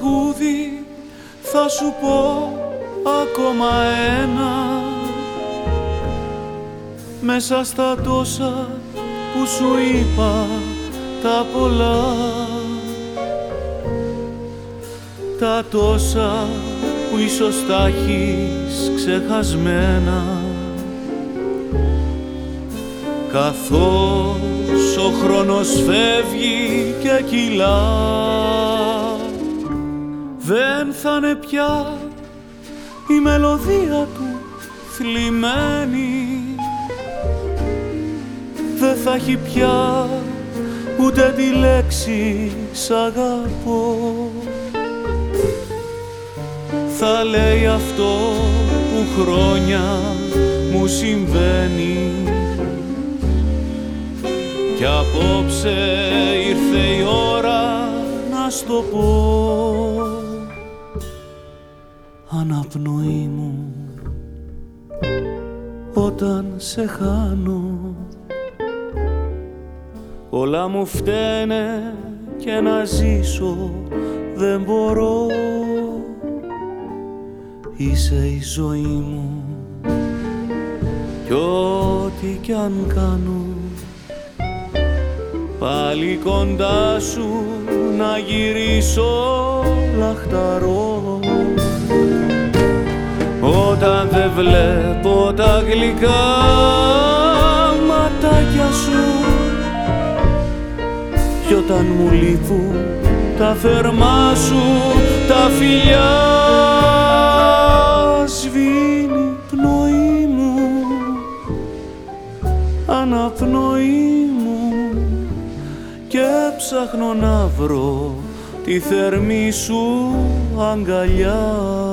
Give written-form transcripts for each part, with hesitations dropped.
τραγούδι θα σου πω ακόμα ένα, μέσα στα τόσα που σου είπα τα πολλά, τα τόσα που ίσως τα έχεις ξεχασμένα, καθώς ο χρόνος φεύγει και κυλά. Δεν θα είναι πια η μελωδία του θλιμμένη, δεν θα έχει πια ούτε τη λέξη σ' αγαπώ. Θα λέει αυτό που χρόνια μου συμβαίνει, κι απόψε ήρθε η ώρα να σ' το πω. Αναπνοή μου, όταν σε χάνω, όλα μου φταίνε και να ζήσω δεν μπορώ. Είσαι η ζωή μου κι ό,τι κι αν κάνω, πάλι κοντά σου να γυρίσω λαχταρώ. Όταν δεν βλέπω τα γλυκά ματάκια σου, κι όταν μου λείπουν τα θερμά σου τα φιλιά, σβήνει πνοή μου, αναπνοή μου, και ψάχνω να βρω τη θερμή σου αγκαλιά.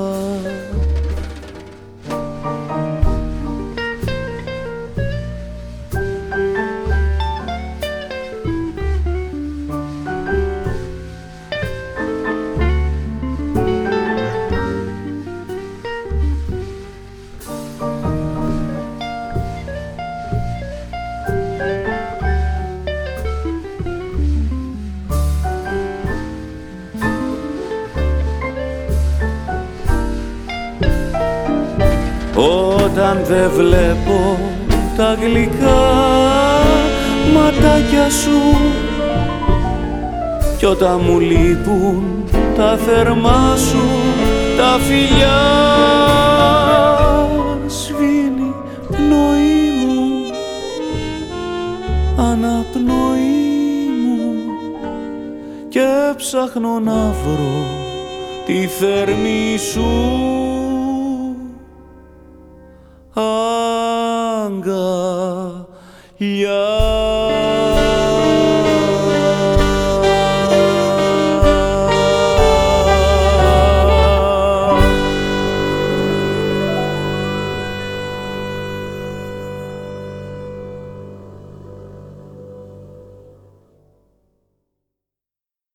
Όταν δεν βλέπω τα γλυκά ματάκια σου, κι όταν μου λείπουν τα θερμά σου τα φιλιά, σβήνει πνοή μου, αναπνοή μου, και ψάχνω να βρω τη θερμή σου αγκαλιά.